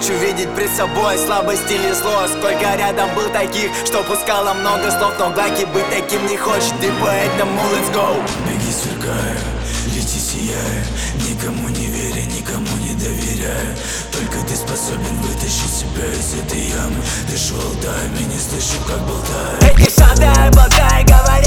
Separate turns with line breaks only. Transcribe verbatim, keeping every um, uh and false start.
хочу видеть пред собой слабость или зло. Сколько рядом был таких, что пускало много слов, но Гаки быть таким не хочет, и поэтому let's go.
Беги, сверкая, лети, сияя, никому не веря, никому не доверяя. Только ты способен вытащить себя из этой ямы. Дышу алтаями, не слышу, как болтаю.
Эти шатая, болтай, говорят